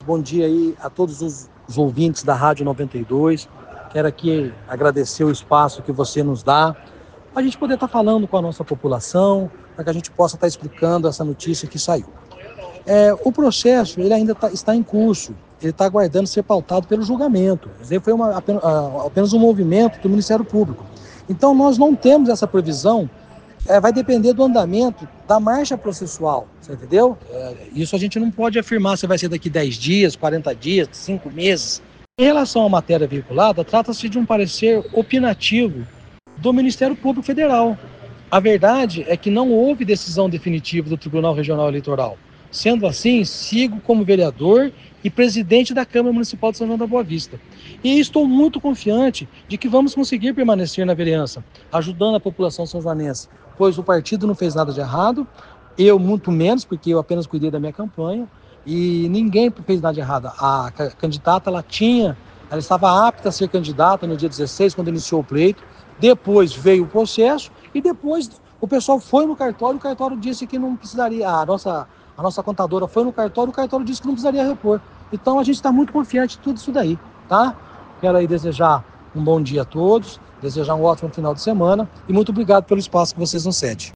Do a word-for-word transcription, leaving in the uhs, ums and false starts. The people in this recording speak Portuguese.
bom dia aí a todos os, os ouvintes da Rádio noventa e dois. Quero aqui agradecer o espaço que você nos dá, para a gente poder estar falando com a nossa população, para que a gente possa estar explicando essa notícia que saiu. É, o processo ele ainda tá, está em curso, ele está aguardando ser pautado pelo julgamento. Isso aí foi uma, apenas, apenas um movimento do Ministério Público. Então nós não temos essa previsão, é, vai depender do andamento da marcha processual, você entendeu? É, isso a gente não pode afirmar se vai ser daqui dez dias, quarenta dias, cinco meses. Em relação à matéria veiculada, trata-se de um parecer opinativo do Ministério Público Federal. A verdade é que não houve decisão definitiva do Tribunal Regional Eleitoral. Sendo assim, sigo como vereador e presidente da Câmara Municipal de São João da Boa Vista. E estou muito confiante de que vamos conseguir permanecer na vereança, ajudando a população são-joanense, pois o partido não fez nada de errado, eu muito menos, porque eu apenas cuidei da minha campanha, e ninguém fez nada de errado. A candidata, ela tinha, ela estava apta a ser candidata no dia dezesseis, quando iniciou o pleito, depois veio o processo, e depois o pessoal foi no cartório, o cartório disse que não precisaria, a nossa, a nossa contadora foi no cartório, o cartório disse que não precisaria repor. Então a gente está muito confiante em tudo isso daí, tá? Quero aí desejar um bom dia a todos, desejar um ótimo final de semana, e muito obrigado pelo espaço que vocês nos cedem.